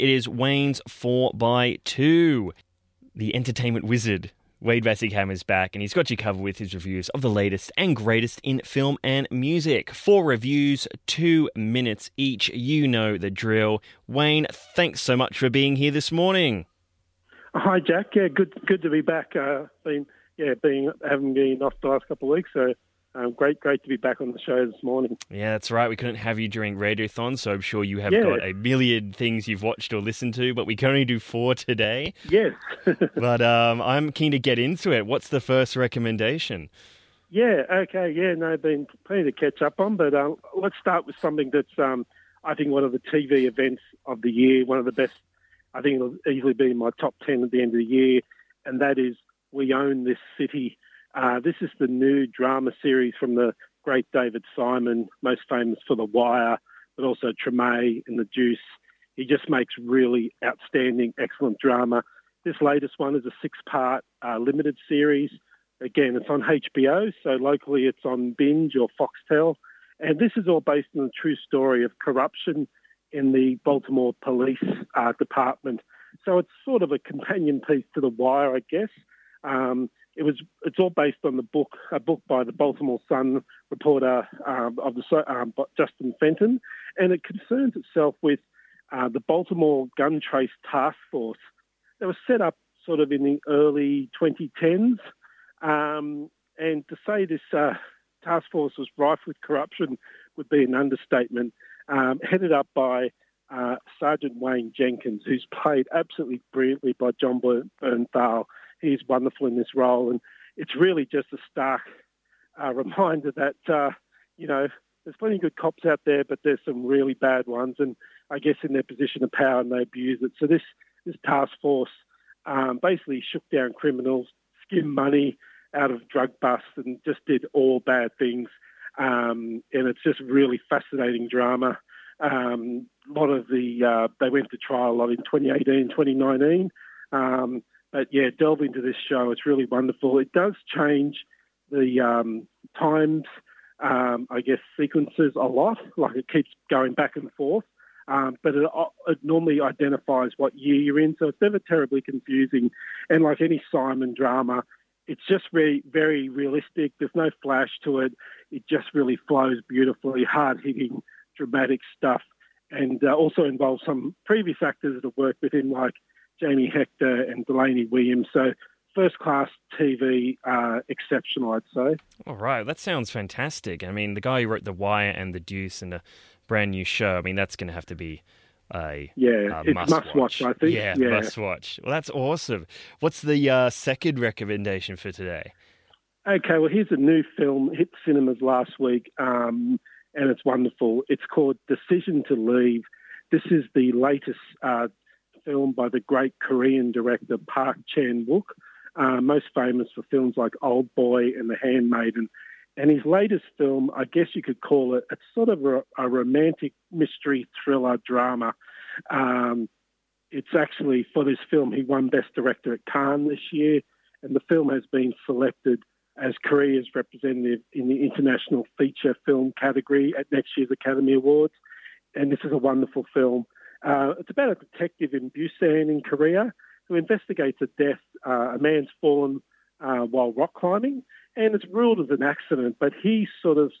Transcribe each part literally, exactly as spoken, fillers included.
It is Wayne's four by two. The entertainment wizard, Wade Vassingham, is back, and he's got you covered with his reviews of the latest and greatest in film and music. Four reviews, two minutes each. You know the drill. Wayne, thanks so much for being here this morning. Hi, Jack. Yeah, good good to be back. Uh, been yeah, being having been off the last couple of weeks, so um, great great to be back on the show this morning. Yeah, that's right. We couldn't have you during Radiothon, so I'm sure you have yeah. got a million things you've watched or listened to, but we can only do four today. Yes. But um, I'm keen to get into it. What's the first recommendation? Yeah. Okay. Yeah. No, been plenty to catch up on, but um, let's start with something that's um, I think one of the T V events of the year, one of the best. I think it'll easily be in my top ten at the end of the year, and that is We Own This City. Uh, this is the new drama series from the great David Simon, most famous for The Wire, but also Treme and The Deuce. He just makes really outstanding, excellent drama. This latest one is a six-part uh, limited series. Again, it's on H B O, so locally it's on Binge or Foxtel. And this is all based on the true story of corruption in the Baltimore Police uh, Department. So it's sort of a companion piece to The Wire, I guess. Um, it was. It's all based on the book, a book by the Baltimore Sun reporter um, of the um, Justin Fenton, and it concerns itself with uh, the Baltimore Gun Trace Task Force that was set up sort of in the early twenty tens. Um, and to say this uh, task force was rife with corruption would be an understatement. Um, headed up by uh, Sergeant Wayne Jenkins, who's played absolutely brilliantly by John Bernthal. He's wonderful in this role, and it's really just a stark uh, reminder that, uh, you know, there's plenty of good cops out there, but there's some really bad ones, and I guess in their position of power, and they abuse it. So this, this task force um, basically shook down criminals, skimmed money out of drug busts, and just did all bad things. Um, and it's just really fascinating drama. Um, a lot of the, uh, they went to trial a lot in twenty eighteen, twenty nineteen. Um, but yeah, delve into this show. It's really wonderful. It does change the um, times, um, I guess, sequences a lot. Like it keeps going back and forth. Um, but it, it normally identifies what year you're in. So it's never terribly confusing. And like any Simon drama, it's just very, very realistic. There's no flash to it. It just really flows beautifully, hard-hitting, dramatic stuff, and uh, also involves some previous actors that have worked with him, like Jamie Hector and Delaney Williams. So first-class T V, uh, exceptional, I'd say. All right, that sounds fantastic. I mean, the guy who wrote The Wire and The Deuce and a brand new show, I mean, that's going to have to be a yeah, uh, it's must, must watch. watch, I think. Yeah, yeah, must watch. Well, that's awesome. What's the uh, second recommendation for today? Okay, well, here's a new film, hit cinemas last week, um, and it's wonderful. It's called Decision to Leave. This is the latest uh, film by the great Korean director Park Chan-wook, uh, most famous for films like Old Boy and The Handmaiden. And his latest film, I guess you could call it, it's sort of a, a romantic mystery thriller drama. Um, it's actually, for this film, he won Best Director at Cannes this year, and the film has been selected as Korea's representative in the International Feature Film category at next year's Academy Awards. And this is a wonderful film. Uh, it's about a detective in Busan in Korea who investigates a death. Uh, a man's fallen uh, while rock climbing, and it's ruled as an accident, but he sort of,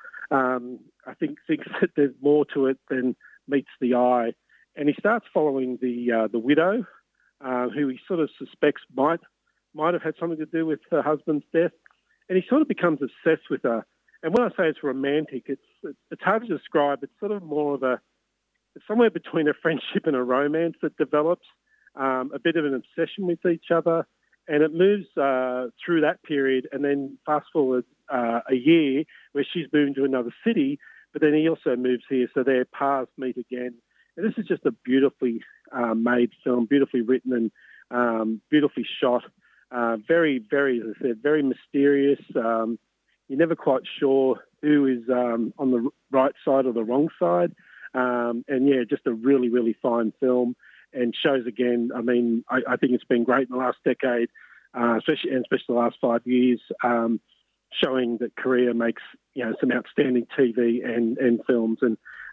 um, I think, thinks that there's more to it than meets the eye. And he starts following the uh, the widow, uh, who he sort of suspects might might have had something to do with her husband's death. And he sort of becomes obsessed with her. And when I say it's romantic, it's it's hard to describe. It's sort of more of a, it's somewhere between a friendship and a romance that develops, um, a bit of an obsession with each other. And it moves uh, through that period, and then fast forward uh, a year where she's moving to another city, but then he also moves here, so their paths meet again. And this is just a beautifully uh, made film, beautifully written and um, beautifully shot. Uh, very, very, as I said, very mysterious. Um, you're never quite sure who is um, on the right side or the wrong side. Um, and yeah, just a really, really fine film. And shows again, I mean, I, I think it's been great in the last decade, uh, especially and especially the last five years, um, showing that Korea makes, you know, some outstanding T V and, and films. And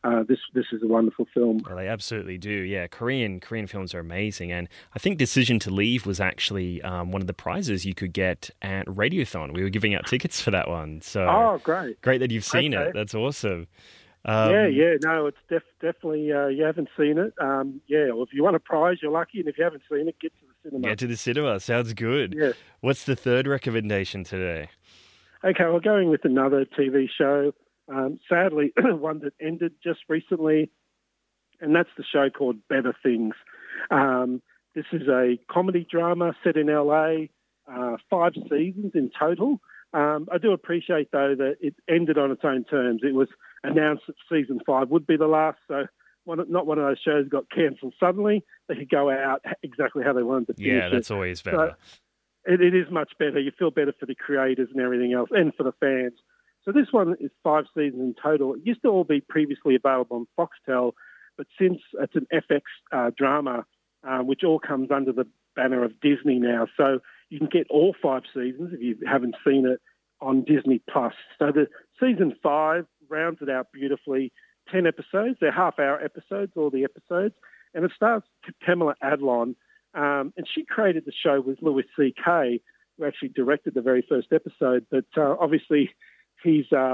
uh, this this is a wonderful film. Well, they absolutely do. Yeah, Korean Korean films are amazing, and I think Decision to Leave was actually um, one of the prizes you could get at Radiothon. We were giving out tickets for that one. So, oh, great! Great that you've seen okay. it. That's awesome. Um, yeah, yeah, no, it's def- definitely uh, you haven't seen it. Um, yeah, well, if you want a prize, you're lucky, and if you haven't seen it, get to the cinema. Get to the cinema. Sounds good. Yeah. What's the third recommendation today? Okay, we're going with another T V show. Um, sadly, one that ended just recently, and that's the show called Better Things. Um, this is a comedy drama set in L A, uh, five seasons in total. Um, I do appreciate, though, that it ended on its own terms. It was announced that season five would be the last, so one, not one of those shows got cancelled suddenly. They could go out exactly how they wanted to finish Yeah, that's it. always better. So it, it is much better. You feel better for the creators and everything else, and for the fans. So this one is five seasons in total. It used to all be previously available on Foxtel, but since it's an F X uh, drama, uh, which all comes under the banner of Disney now, so you can get all five seasons if you haven't seen it on Disney Plus. So the season five rounds it out beautifully. Ten episodes. They're half-hour episodes, all the episodes, and it stars Pamela Adlon, um, and she created the show with Louis C K, who actually directed the very first episode. But uh, obviously, he's uh,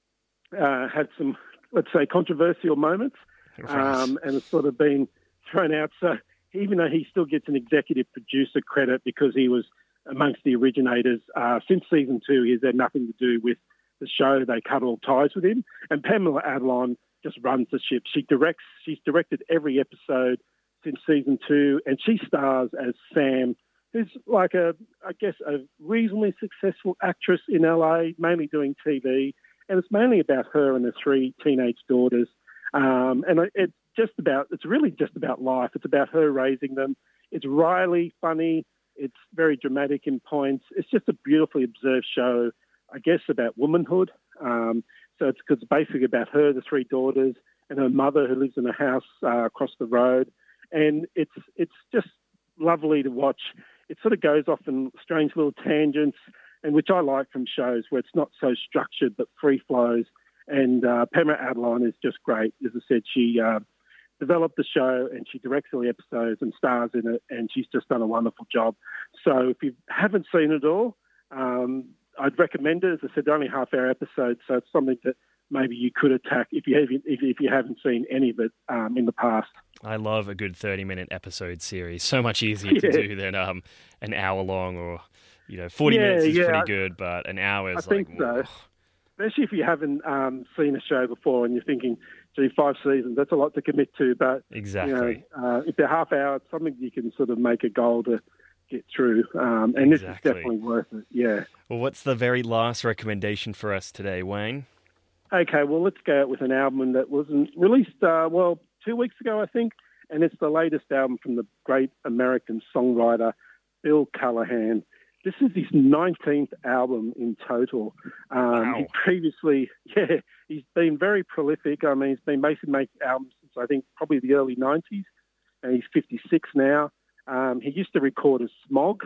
uh, had some, let's say, controversial moments, um, and it's sort of been thrown out. So even though he still gets an executive producer credit because he was amongst the originators, uh, since season two, he's had nothing to do with the show. They cut all ties with him. And Pamela Adlon just runs the ship. She directs, she's directed every episode since season two, and she stars as Sam, who's like a, I guess, a reasonably successful actress in L A, mainly doing T V, and it's mainly about her and her three teenage daughters. Um, and it's just about, it's really just about life. It's about her raising them. It's wryly funny. It's very dramatic in points. It's just a beautifully observed show, I guess, about womanhood. Um, so it's, it's basically about her, the three daughters, and her mother who lives in a house uh, across the road. And it's it's just lovely to watch. It sort of goes off in strange little tangents, and which I like from shows where it's not so structured but free flows. And uh, Pamela Adlon is just great. As I said, she uh, developed the show and she directs all the episodes and stars in it, and she's just done a wonderful job. So if you haven't seen it all, um, I'd recommend it. As I said, only half-hour episodes, so it's something that maybe you could attack if you haven't, if, if you haven't seen any of it um, in the past. I love a good thirty-minute episode series. So much easier to yeah. do than um, an hour-long or, you know, forty yeah, minutes is yeah, pretty I, good, but an hour is I like... think so. Especially if you haven't um, seen a show before and you're thinking, gee, five seasons, that's a lot to commit to. But exactly. You know, uh, if they're half hour, it's something you can sort of make a goal to get through. Um, and exactly. This is definitely worth it, yeah. Well, what's the very last recommendation for us today, Wayne? Okay, well, let's go out with an album that was released, uh, well, two weeks ago, I think, and it's the latest album from the great American songwriter, Bill Callahan. This is his nineteenth album in total. Um, wow. He previously, yeah, he's been very prolific. I mean, he's been basically making albums since, I think, probably the early nineties, and he's fifty-six now. Um, he used to record as Smog,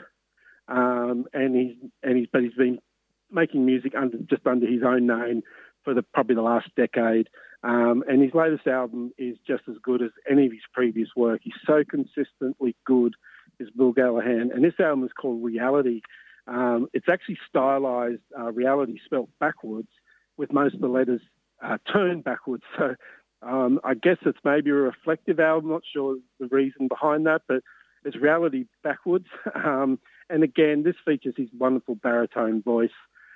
um, and he's and he's but he's been making music under just under his own name for the probably the last decade. Um, and his latest album is just as good as any of his previous work. He's so consistently good, is Bill Callahan. And this album is called Reality. Um, it's actually stylized uh, reality spelt backwards with most of the letters uh, turned backwards. So um, I guess it's maybe a reflective album. Not sure the reason behind that, but it's reality backwards. Um, and again, this features his wonderful baritone voice,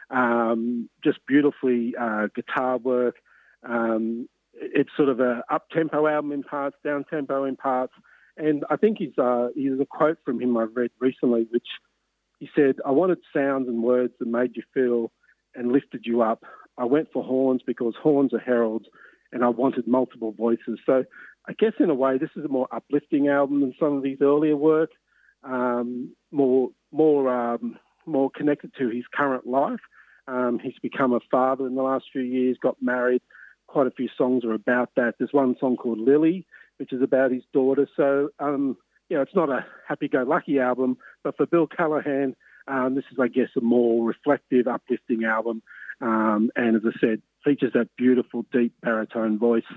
um, just beautifully uh, guitar work. Um, it's sort of a up-tempo album in parts, down-tempo in parts. And I think he's, uh, he's a quote from him I've read recently, which he said, "I wanted sounds and words that made you feel and lifted you up. I went for horns because horns are heralds, and I wanted multiple voices." So I guess in a way, this is a more uplifting album than some of his earlier work, um, more more um, more connected to his current life. Um, he's become a father in the last few years, got married. Quite a few songs are about that. There's one song called Lily, which is about his daughter. So, um, you know, it's not a happy-go-lucky album, but for Bill Callahan, um, this is, I guess, a more reflective, uplifting album. Um, and as I said, features that beautiful, deep baritone voice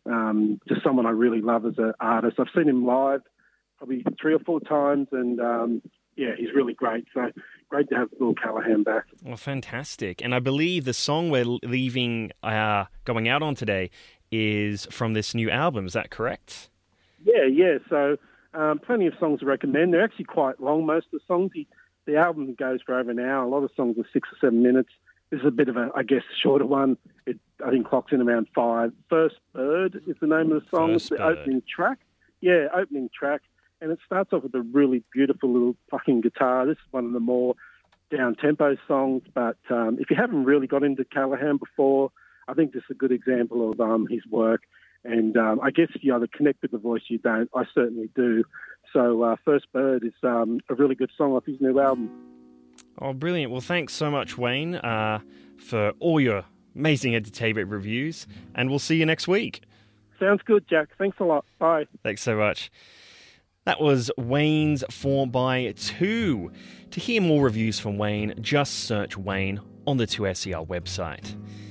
um, just someone I really love as an artist. I've seen him live probably three or four times, and um, yeah, he's really great. So great to have Bill Callahan back. Well, fantastic. And I believe the song we're leaving, uh, going out on today is from this new album. Is that correct? Yeah, yeah. So um, plenty of songs to recommend. They're actually quite long, most of the songs. He, the album goes for over an hour. A lot of songs are six or seven minutes. This is a bit of a, I guess, shorter one. It, I think, clocks in around five. First Bird is the name of the song. First It's the Bird. opening track. Yeah, opening track. And it starts off with a really beautiful little plucking guitar. This is one of the more down-tempo songs. But um, if you haven't really got into Callahan before, I think this is a good example of um, his work. And um, I guess if you either connect with the voice, you don't. I certainly do. So uh, First Bird is um, a really good song off his new album. Oh, brilliant. Well, thanks so much, Wayne, uh, for all your amazing entertainment reviews. And we'll see you next week. Sounds good, Jack. Thanks a lot. Bye. Thanks so much. That was Wayne's four by two. To hear more reviews from Wayne, just search Wayne on the two S E R website.